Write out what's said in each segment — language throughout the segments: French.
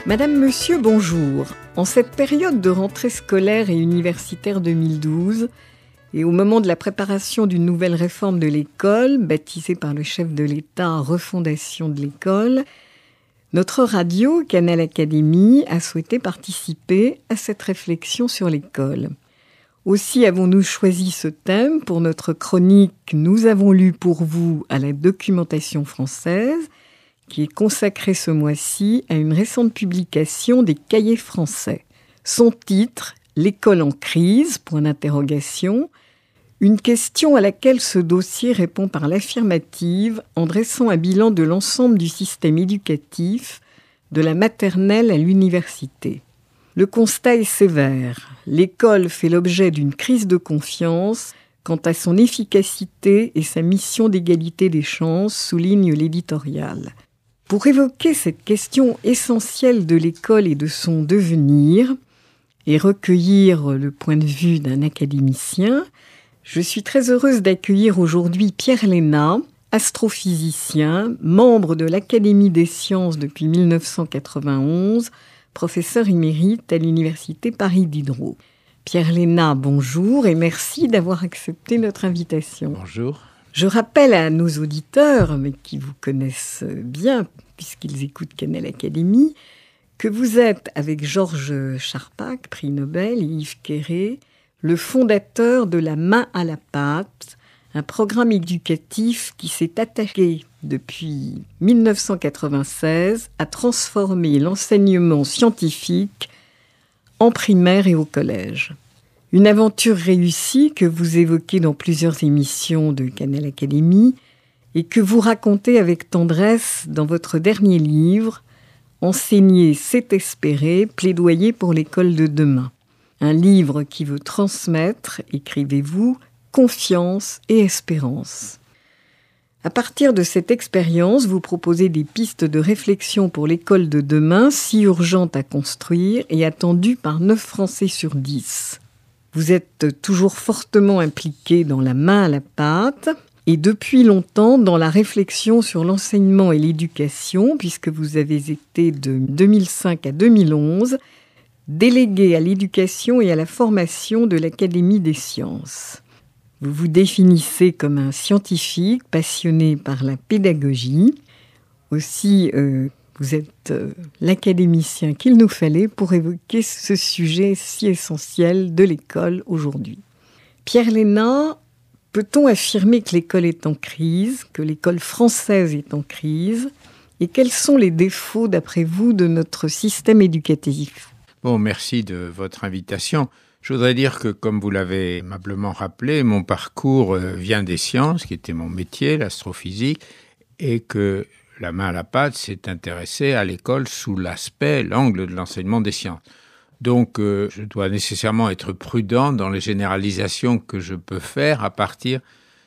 Madame, Monsieur, bonjour. En cette période de rentrée scolaire et universitaire 2012, et au moment de la préparation d'une nouvelle réforme de l'école, baptisée par le chef de l'État Refondation de l'école, notre radio, Canal Académie, a souhaité participer à cette réflexion sur l'école. Aussi avons-nous choisi ce thème pour notre chronique « Nous avons lu pour vous à la documentation française », qui est consacrée ce mois-ci à une récente publication des Cahiers français. Son titre « L'école en crise », point d'interrogation, une question à laquelle ce dossier répond par l'affirmative en dressant un bilan de l'ensemble du système éducatif, de la maternelle à l'université. Le constat est sévère. L'école fait l'objet d'une crise de confiance quant à son efficacité et sa mission d'égalité des chances, souligne l'éditorial. Pour évoquer cette question essentielle de l'école et de son devenir, et recueillir le point de vue d'un académicien, je suis très heureuse d'accueillir aujourd'hui Pierre Léna, astrophysicien, membre de l'Académie des sciences depuis 1991, professeur émérite à l'Université Paris Diderot. Pierre Léna, bonjour et merci d'avoir accepté notre invitation. Bonjour. Je rappelle à nos auditeurs, mais qui vous connaissent bien, puisqu'ils écoutent Canal Académie, que vous êtes, avec Georges Charpak, prix Nobel, et Yves Quéré, le fondateur de la main à la pâte, un programme éducatif qui s'est attaqué depuis 1996 à transformer l'enseignement scientifique en primaire et au collège. Une aventure réussie que vous évoquez dans plusieurs émissions de Canal Académie et que vous racontez avec tendresse dans votre dernier livre « Enseigner, c'est espérer, plaidoyer pour l'école de demain ». Un livre qui veut transmettre, écrivez-vous, confiance et espérance. À partir de cette expérience, vous proposez des pistes de réflexion pour l'école de demain, si urgente à construire et attendue par 9 Français sur 10. Vous êtes toujours fortement impliqué dans la main à la pâte et depuis longtemps dans la réflexion sur l'enseignement et l'éducation, puisque vous avez été de 2005 à 2011 délégué à l'éducation et à la formation de l'Académie des sciences. Vous vous définissez comme un scientifique passionné par la pédagogie. Aussi, vous êtes l'académicien qu'il nous fallait pour évoquer ce sujet si essentiel de l'école aujourd'hui. Pierre Léna, peut-on affirmer que l'école est en crise, que l'école française est en crise, et quels sont les défauts, d'après vous, de notre système éducatif ? Bon, merci de votre invitation. Je voudrais dire que, comme vous l'avez aimablement rappelé, mon parcours vient des sciences, qui était mon métier, l'astrophysique, et que la main à la pâte s'est intéressée à l'école sous l'angle de l'enseignement des sciences. Donc, je dois nécessairement être prudent dans les généralisations que je peux faire à partir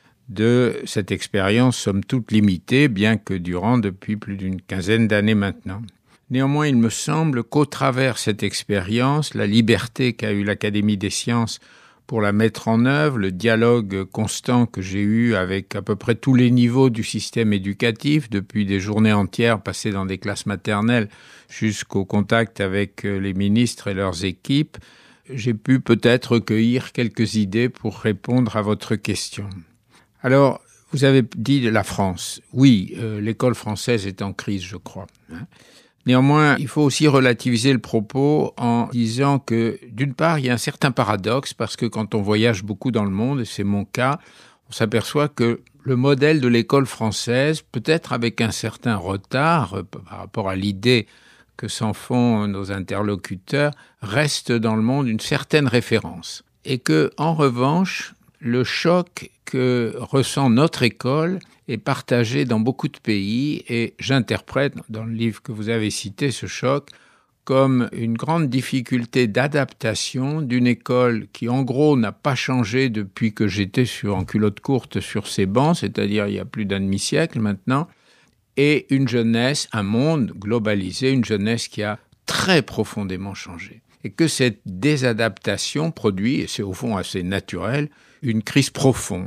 de cette expérience, somme toute limitée, bien que durant depuis plus d'une quinzaine d'années maintenant. Néanmoins, il me semble qu'au travers cette expérience, la liberté qu'a eue l'Académie des sciences pour la mettre en œuvre, le dialogue constant que j'ai eu avec à peu près tous les niveaux du système éducatif, depuis des journées entières passées dans des classes maternelles jusqu'au contact avec les ministres et leurs équipes, j'ai pu peut-être recueillir quelques idées pour répondre à votre question. Alors, vous avez dit la France. Oui, l'école française est en crise, je crois. Néanmoins, il faut aussi relativiser le propos en disant que, d'une part, il y a un certain paradoxe, parce que quand on voyage beaucoup dans le monde, et c'est mon cas, on s'aperçoit que le modèle de l'école française, peut-être avec un certain retard par rapport à l'idée que s'en font nos interlocuteurs, reste dans le monde une certaine référence. Et que, en revanche, le choc que ressent notre école est partagé dans beaucoup de pays et j'interprète dans le livre que vous avez cité ce choc comme une grande difficulté d'adaptation d'une école qui en gros n'a pas changé depuis que j'étais en culotte courte sur ces bancs, c'est-à-dire il y a plus d'un demi-siècle maintenant, et une jeunesse, un monde globalisé, une jeunesse qui a très profondément changé. Et que cette désadaptation produit, et c'est au fond assez naturel, une crise profonde.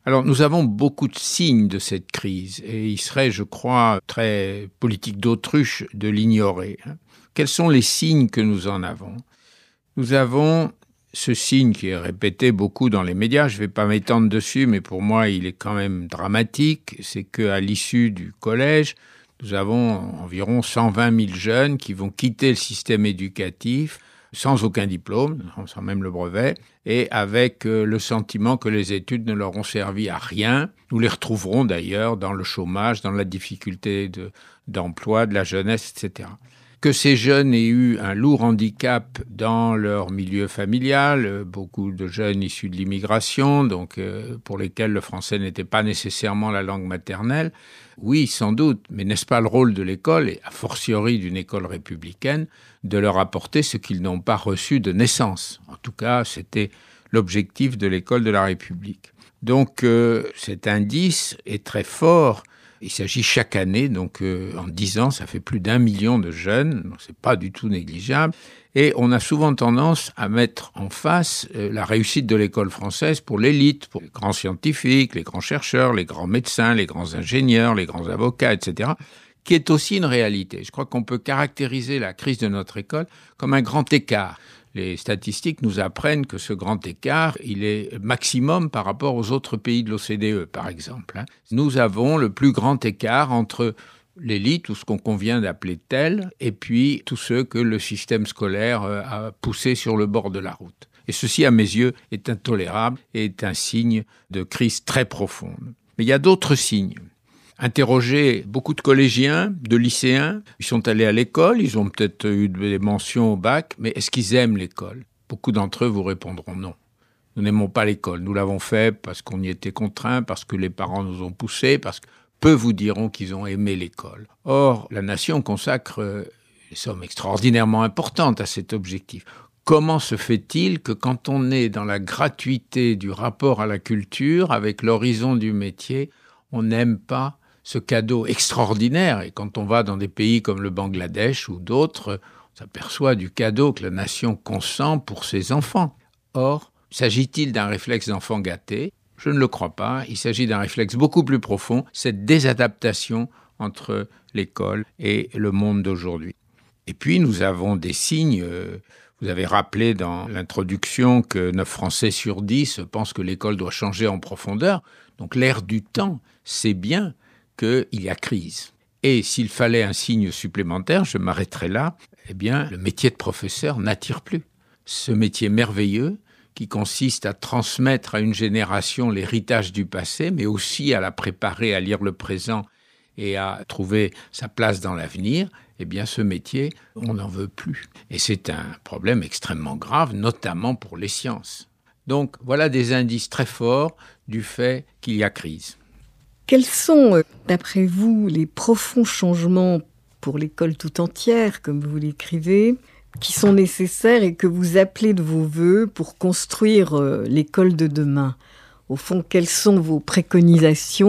Alors, nous avons beaucoup de signes de cette crise et il serait, je crois, très politique d'autruche de l'ignorer. Quels sont les signes que nous en avons ? Nous avons ce signe qui est répété beaucoup dans les médias, je ne vais pas m'étendre dessus, mais pour moi, il est quand même dramatique, c'est qu'à l'issue du collège, nous avons environ 120 000 jeunes qui vont quitter le système éducatif sans aucun diplôme, sans même le brevet, et avec le sentiment que les études ne leur ont servi à rien. Nous les retrouverons d'ailleurs dans le chômage, dans la difficulté d'emploi de la jeunesse, etc. Que ces jeunes aient eu un lourd handicap dans leur milieu familial, beaucoup de jeunes issus de l'immigration, donc pour lesquels le français n'était pas nécessairement la langue maternelle, oui, sans doute, mais n'est-ce pas le rôle de l'école, et a fortiori d'une école républicaine, de leur apporter ce qu'ils n'ont pas reçu de naissance. En tout cas, c'était l'objectif de l'école de la République. Donc cet indice est très fort. Il s'agit chaque année, donc en 10 ans, ça fait plus d'1 million de jeunes, donc c'est pas du tout négligeable. Et on a souvent tendance à mettre en face la réussite de l'école française pour l'élite, pour les grands scientifiques, les grands chercheurs, les grands médecins, les grands ingénieurs, les grands avocats, etc., qui est aussi une réalité. Je crois qu'on peut caractériser la crise de notre école comme un grand écart. Les statistiques nous apprennent que ce grand écart, il est maximum par rapport aux autres pays de l'OCDE, par exemple. Nous avons le plus grand écart entre l'élite, ou ce qu'on convient d'appeler telle, et puis tous ceux que le système scolaire a poussés sur le bord de la route. Et ceci, à mes yeux, est intolérable et est un signe de crise très profonde. Mais il y a d'autres signes. Interroger beaucoup de collégiens, de lycéens, ils sont allés à l'école, ils ont peut-être eu des mentions au bac, mais est-ce qu'ils aiment l'école ? Beaucoup d'entre eux vous répondront non. Nous n'aimons pas l'école, nous l'avons fait parce qu'on y était contraints, parce que les parents nous ont poussés, parce que peu vous diront qu'ils ont aimé l'école. Or, la nation consacre des sommes extraordinairement importantes à cet objectif. Comment se fait-il que quand on est dans la gratuité du rapport à la culture, avec l'horizon du métier, on n'aime pas ce cadeau extraordinaire? Et quand on va dans des pays comme le Bangladesh ou d'autres, on s'aperçoit du cadeau que la nation consent pour ses enfants. Or, s'agit-il d'un réflexe d'enfant gâté ? Je ne le crois pas. Il s'agit d'un réflexe beaucoup plus profond, cette désadaptation entre l'école et le monde d'aujourd'hui. Et puis, nous avons des signes. Vous avez rappelé dans l'introduction que 9 Français sur 10 pensent que l'école doit changer en profondeur. Donc, l'air du temps, c'est bien qu'il y a crise. Et s'il fallait un signe supplémentaire, je m'arrêterai là, eh bien, le métier de professeur n'attire plus. Ce métier merveilleux qui consiste à transmettre à une génération l'héritage du passé, mais aussi à la préparer à lire le présent et à trouver sa place dans l'avenir, eh bien, ce métier, on n'en veut plus. Et c'est un problème extrêmement grave, notamment pour les sciences. Donc, voilà des indices très forts du fait qu'il y a crise. Quels sont, d'après vous, les profonds changements pour l'école tout entière, comme vous l'écrivez, qui sont nécessaires et que vous appelez de vos vœux pour construire l'école de demain ? Au fond, quelles sont vos préconisations ?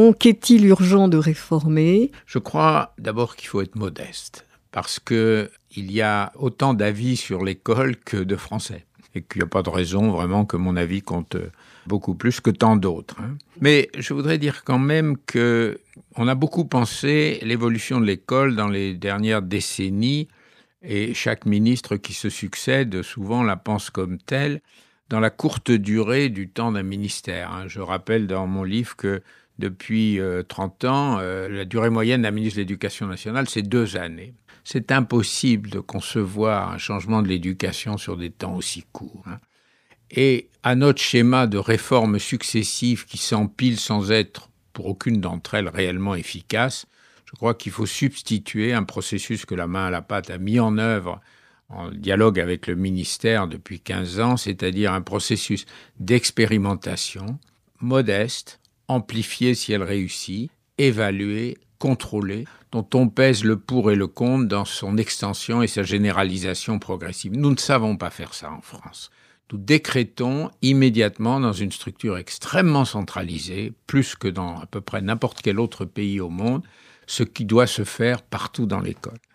Qu'est-il urgent de réformer ? Je crois d'abord qu'il faut être modeste, parce qu'il y a autant d'avis sur l'école que de Français, et qu'il n'y a pas de raison vraiment que mon avis compte beaucoup plus que tant d'autres. Mais je voudrais dire quand même qu'on a beaucoup pensé l'évolution de l'école dans les dernières décennies, et chaque ministre qui se succède souvent la pense comme telle, dans la courte durée du temps d'un ministère. Je rappelle dans mon livre que depuis 30 ans, la durée moyenne d'un ministre de l'Éducation nationale, c'est 2 années. C'est impossible de concevoir un changement de l'éducation sur des temps aussi courts. Et à notre schéma de réformes successives qui s'empilent sans être, pour aucune d'entre elles, réellement efficaces, je crois qu'il faut substituer un processus que la main à la pâte a mis en œuvre en dialogue avec le ministère depuis 15 ans, c'est-à-dire un processus d'expérimentation modeste, amplifié si elle réussit, évalué, contrôlé, dont on pèse le pour et le contre dans son extension et sa généralisation progressive. Nous ne savons pas faire ça en France. Nous décrétons immédiatement dans une structure extrêmement centralisée, plus que dans à peu près n'importe quel autre pays au monde, ce qui doit se faire partout dans l'école.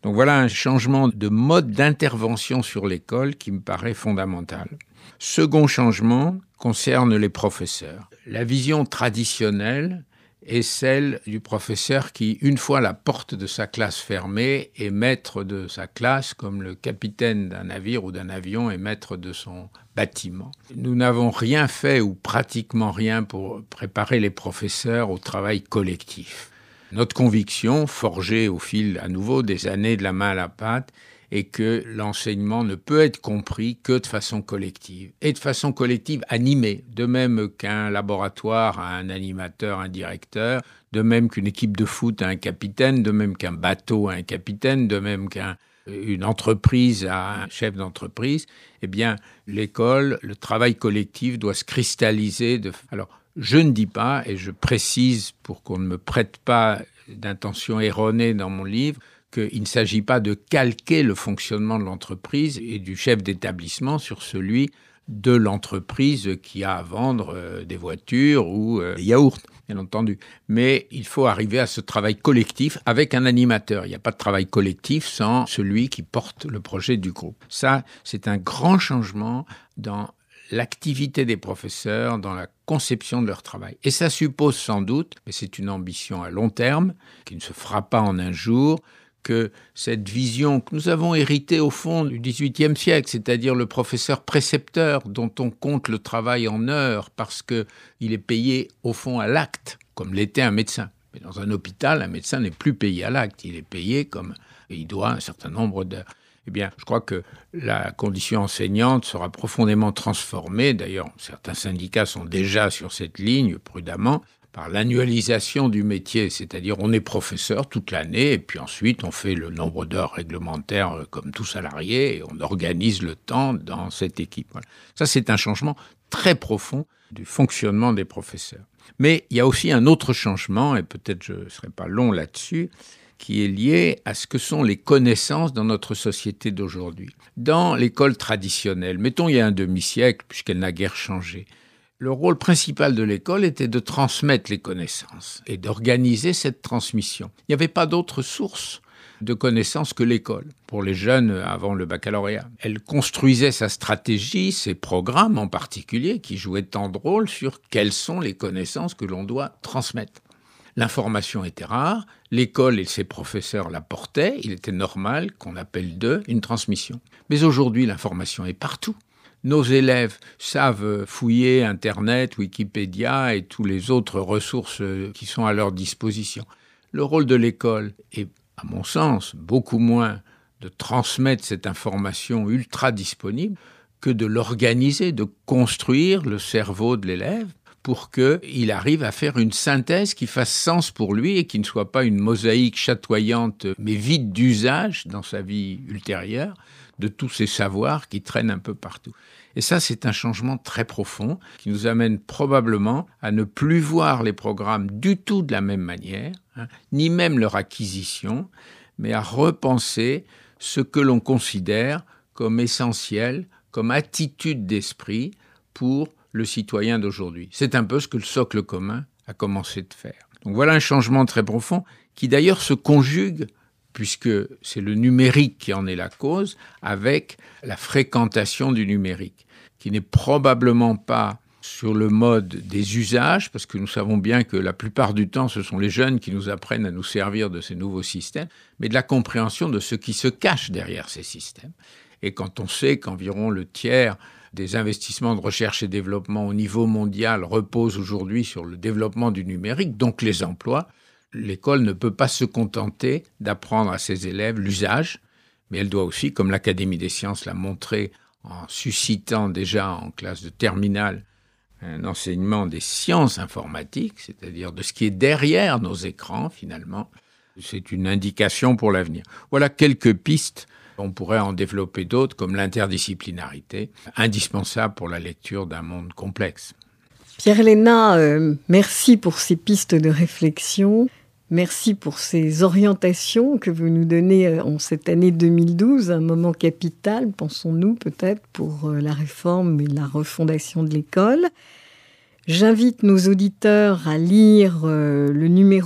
Donc voilà un changement de mode d'intervention sur l'école qui me paraît fondamental. Second changement concerne les professeurs. La vision traditionnelle est celle du professeur qui, une fois la porte de sa classe fermée, est maître de sa classe comme le capitaine d'un navire ou d'un avion est maître de son bâtiment. Nous n'avons rien fait ou pratiquement rien pour préparer les professeurs au travail collectif. Notre conviction, forgée au fil à nouveau des années de la main à la pâte, est que l'enseignement ne peut être compris que de façon collective, et de façon collective animée, de même qu'un laboratoire a un animateur, un directeur, de même qu'une équipe de foot a un capitaine, de même qu'un bateau a un capitaine, de même qu'une entreprise a un chef d'entreprise. Eh bien, l'école, le travail collectif doit se cristalliser. Alors, je ne dis pas, et je précise pour qu'on ne me prête pas d'intention erronée dans mon livre, qu'il ne s'agit pas de calquer le fonctionnement de l'entreprise et du chef d'établissement sur celui de l'entreprise qui a à vendre des voitures ou des yaourts, bien entendu. Mais il faut arriver à ce travail collectif avec un animateur. Il n'y a pas de travail collectif sans celui qui porte le projet du groupe. Ça, c'est un grand changement dans l'activité des professeurs, dans la conception de leur travail. Et ça suppose sans doute, mais c'est une ambition à long terme, qui ne se fera pas en un jour, que cette vision que nous avons héritée au fond du XVIIIe siècle, c'est-à-dire le professeur précepteur dont on compte le travail en heures parce qu'il est payé au fond à l'acte, comme l'était un médecin. Mais dans un hôpital, un médecin n'est plus payé à l'acte, il est payé comme il doit un certain nombre d'heures. Eh bien, je crois que la condition enseignante sera profondément transformée. D'ailleurs, certains syndicats sont déjà sur cette ligne, prudemment, par l'annualisation du métier, c'est-à-dire on est professeur toute l'année et puis ensuite on fait le nombre d'heures réglementaires comme tout salarié et on organise le temps dans cette équipe. Voilà. Ça, c'est un changement très profond du fonctionnement des professeurs. Mais il y a aussi un autre changement, et peut-être je ne serai pas long là-dessus, qui est lié à ce que sont les connaissances dans notre société d'aujourd'hui. Dans l'école traditionnelle, mettons il y a un demi-siècle, puisqu'elle n'a guère changé, le rôle principal de l'école était de transmettre les connaissances et d'organiser cette transmission. Il n'y avait pas d'autre source de connaissances que l'école, pour les jeunes avant le baccalauréat. Elle construisait sa stratégie, ses programmes en particulier, qui jouaient tant de rôle sur quelles sont les connaissances que l'on doit transmettre. L'information était rare, l'école et ses professeurs la portaient, il était normal qu'on appelle d'eux une transmission. Mais aujourd'hui, l'information est partout. Nos élèves savent fouiller Internet, Wikipédia et toutes les autres ressources qui sont à leur disposition. Le rôle de l'école est, à mon sens, beaucoup moins de transmettre cette information ultra disponible que de l'organiser, de construire le cerveau de l'élève pour qu'il arrive à faire une synthèse qui fasse sens pour lui et qui ne soit pas une mosaïque chatoyante mais vide d'usage dans sa vie ultérieure de tous ces savoirs qui traînent un peu partout. Et ça, c'est un changement très profond qui nous amène probablement à ne plus voir les programmes du tout de la même manière, ni même leur acquisition, mais à repenser ce que l'on considère comme essentiel, comme attitude d'esprit pour le citoyen d'aujourd'hui. C'est un peu ce que le socle commun a commencé de faire. Donc voilà un changement très profond qui d'ailleurs se conjugue, puisque c'est le numérique qui en est la cause, avec la fréquentation du numérique, qui n'est probablement pas sur le mode des usages, parce que nous savons bien que la plupart du temps, ce sont les jeunes qui nous apprennent à nous servir de ces nouveaux systèmes, mais de la compréhension de ce qui se cache derrière ces systèmes. Et quand on sait qu'environ le tiers des investissements de recherche et développement au niveau mondial reposent aujourd'hui sur le développement du numérique, donc les emplois, l'école ne peut pas se contenter d'apprendre à ses élèves l'usage, mais elle doit aussi, comme l'Académie des sciences l'a montré en suscitant déjà en classe de terminale un enseignement des sciences informatiques, c'est-à-dire de ce qui est derrière nos écrans finalement. C'est une indication pour l'avenir. Voilà quelques pistes. On pourrait en développer d'autres, comme l'interdisciplinarité, indispensable pour la lecture d'un monde complexe. Pierre Léna, merci pour ces pistes de réflexion. Merci pour ces orientations que vous nous donnez en cette année 2012, un moment capital, pensons-nous peut-être, pour la réforme et la refondation de l'école. J'invite nos auditeurs à lire le numéro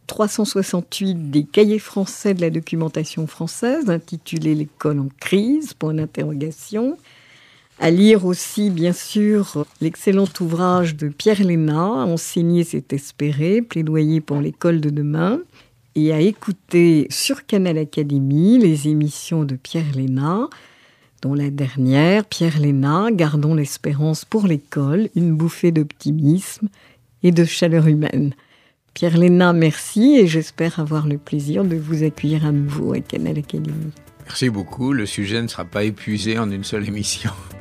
368 des cahiers français de la documentation française, intitulé « L'école en crise », point d'interrogation. À lire aussi, bien sûr, l'excellent ouvrage de Pierre Léna, « Enseigner, c'est espérer, plaidoyer pour l'école de demain ». Et à écouter sur Canal Académie les émissions de Pierre Léna, dont la dernière, Pierre Léna, Gardons l'espérance pour l'école, une bouffée d'optimisme et de chaleur humaine. Pierre Léna, merci et j'espère avoir le plaisir de vous accueillir à nouveau à Canal Académie. Merci beaucoup, le sujet ne sera pas épuisé en une seule émission.